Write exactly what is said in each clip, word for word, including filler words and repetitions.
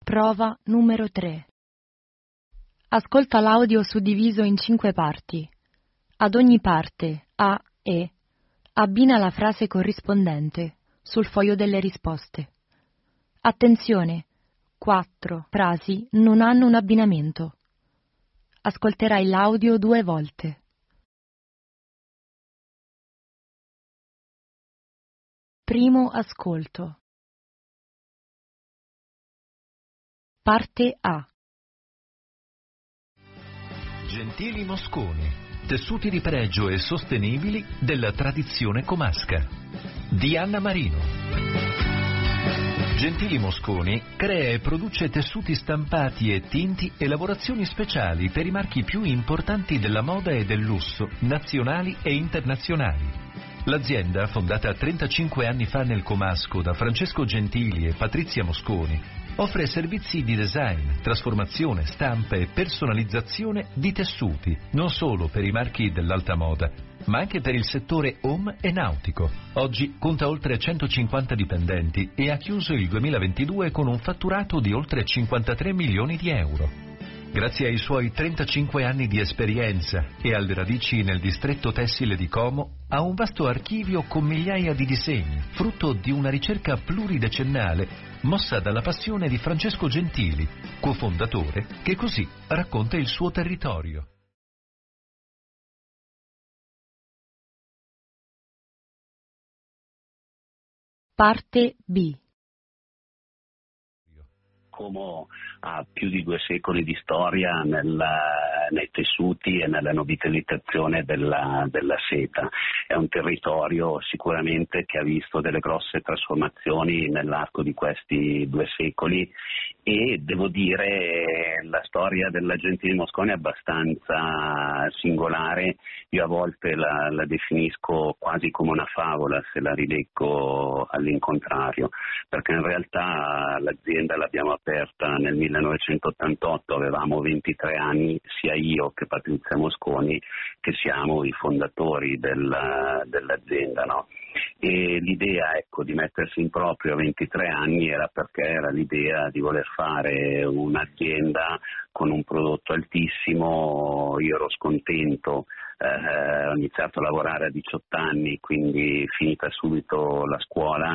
Prova numero tre. Ascolta l'audio suddiviso in cinque parti. Ad ogni parte, A e, abbina la frase corrispondente sul foglio delle risposte. Attenzione, quattro frasi non hanno un abbinamento. Ascolterai l'audio due volte. Primo ascolto. Parte A. Gentili Mosconi, tessuti di pregio e sostenibili della tradizione comasca. Di Anna Marino. Gentili Mosconi crea e produce tessuti stampati e tinti e lavorazioni speciali per i marchi più importanti della moda e del lusso, nazionali e internazionali. L'azienda, fondata trentacinque anni fa nel Comasco da Francesco Gentili e Patrizia Mosconi, offre servizi di design, trasformazione, stampa e personalizzazione di tessuti, non solo per i marchi dell'alta moda, ma anche per il settore home e nautico. Oggi conta oltre centocinquanta dipendenti e ha chiuso il duemilaventidue con un fatturato di oltre cinquantatré milioni di euro. Grazie ai suoi trentacinque anni di esperienza e alle radici nel distretto tessile di Como, ha un vasto archivio con migliaia di disegni, frutto di una ricerca pluridecennale mossa dalla passione di Francesco Gentili, cofondatore, che così racconta il suo territorio. Parte B. Como ha più di due secoli di storia nel, nei tessuti e nella novitalizzazione della, della seta. È un territorio sicuramente che ha visto delle grosse trasformazioni nell'arco di questi due secoli e devo dire la storia della Gentili Mosconi è abbastanza singolare. Io a volte la, la definisco quasi come una favola se la rileggo all'incontrario, perché in realtà l'azienda l'abbiamo aperta nel millenovecentottantotto, avevamo ventitré anni, sia io che Patrizia Mosconi, che siamo i fondatori del, dell'azienda, no? E l'idea, ecco, di mettersi in proprio a ventitré anni era perché era l'idea di voler fare un'azienda con un prodotto altissimo. Io ero scontento, eh, ho iniziato a lavorare a diciotto anni, quindi finita subito la scuola,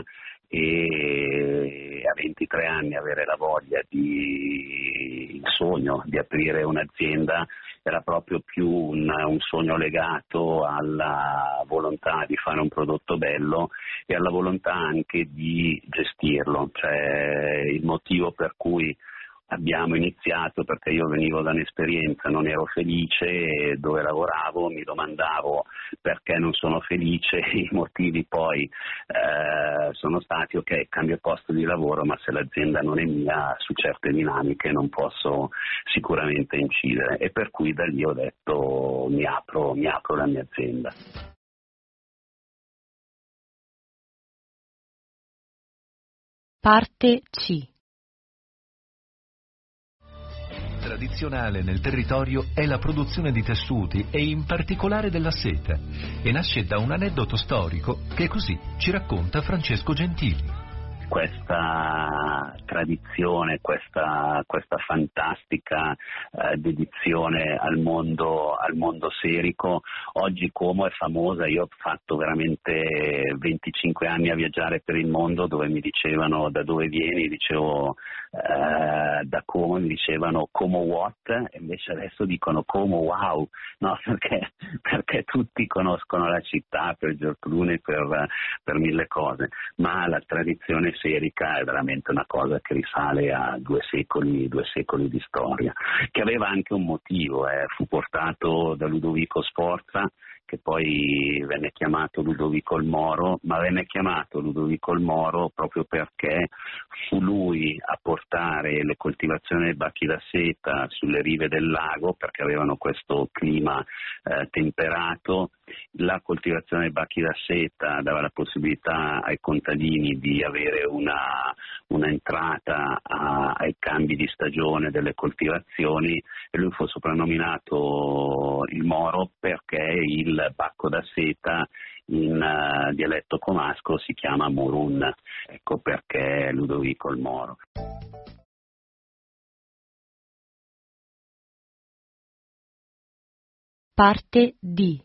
e a ventitré anni avere la voglia di, il sogno di aprire un'azienda era proprio più un, un sogno legato alla volontà di fare un prodotto bello e alla volontà anche di gestirlo, cioè il motivo per cui abbiamo iniziato, perché io venivo da un'esperienza, non ero felice dove lavoravo, mi domandavo perché non sono felice, i motivi poi eh, sono stati ok, cambio posto di lavoro, ma se l'azienda non è mia su certe dinamiche non posso sicuramente incidere, e per cui da lì ho detto mi apro, mi apro la mia azienda. Parte C. Tradizionale nel territorio è la produzione di tessuti e in particolare della seta, e nasce da un aneddoto storico che così ci racconta Francesco Gentili. Questa tradizione, questa, questa fantastica eh, dedizione al mondo, al mondo serico. Oggi Como è famosa, io ho fatto veramente venticinque anni a viaggiare per il mondo, dove mi dicevano da dove vieni, dicevo eh, da Como, mi dicevano Como what, e invece adesso dicono Como wow, no? perché, perché tutti conoscono la città per George Clooney, per, per mille cose, ma la tradizione serica è veramente una cosa che risale a due secoli, due secoli di storia, che aveva anche un motivo, eh. Fu portato da Ludovico Sforza, che poi venne chiamato Ludovico il Moro, ma venne chiamato Ludovico il Moro proprio perché fu lui a portare le coltivazioni dei bacchi da seta sulle rive del lago, perché avevano questo clima eh, temperato. La coltivazione dei bacchi da seta dava la possibilità ai contadini di avere una, una entrata a, ai cambi di stagione delle coltivazioni, e lui fu soprannominato il Moro perché il bacco da seta in uh, dialetto comasco si chiama Morun, ecco perché Ludovico il Moro. Parte D.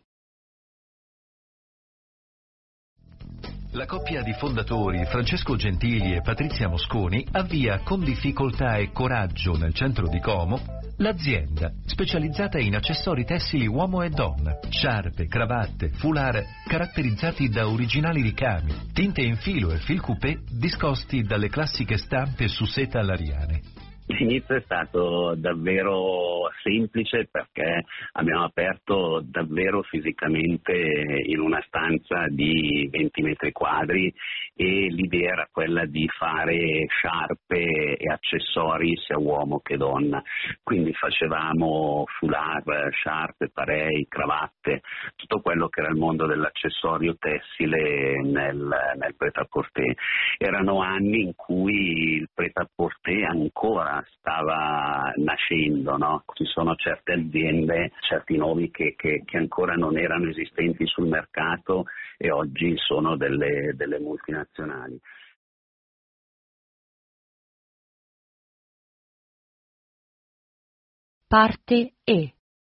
La coppia di fondatori Francesco Gentili e Patrizia Mosconi avvia con difficoltà e coraggio nel centro di Como l'azienda specializzata in accessori tessili uomo e donna, sciarpe, cravatte, foulard caratterizzati da originali ricami, tinte in filo e fil coupé discosti dalle classiche stampe su seta all'Ariane. L'inizio è stato davvero semplice perché abbiamo aperto davvero fisicamente in una stanza di venti metri quadri e l'idea era quella di fare sciarpe e accessori sia uomo che donna. Quindi facevamo foulard, sciarpe, parei, cravatte, tutto quello che era il mondo dell'accessorio tessile nel, nel prêt-à-porter. Erano anni in cui il prêt-à-porter ancora stava nascendo, no? Ci sono certe aziende, certi nomi che, che, che ancora non erano esistenti sul mercato e oggi sono delle, delle multinazionali. Parte E.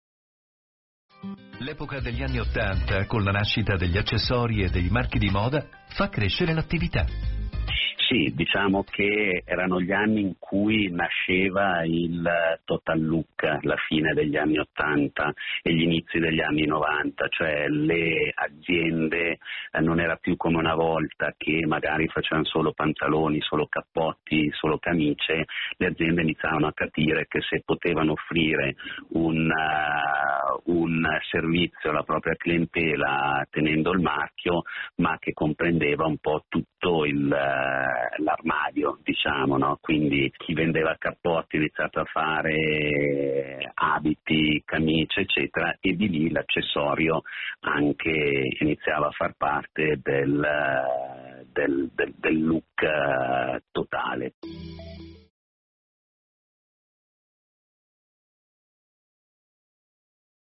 L'epoca degli anni Ottanta, con la nascita degli accessori e dei marchi di moda, fa crescere l'attività. Sì, diciamo che erano gli anni in cui nasceva il total look, la fine degli anni ottanta e gli inizi degli anni novanta, cioè le aziende eh, non era più come una volta che magari facevano solo pantaloni, solo cappotti, solo camicie, le aziende iniziavano a capire che se potevano offrire un, uh, un servizio alla propria clientela tenendo il marchio, ma che comprendeva un po' tutto il l'armadio, diciamo, no? Quindi chi vendeva cappotti ha iniziato a fare abiti, camicie, eccetera, e di lì l'accessorio anche iniziava a far parte del, del, del, del look totale.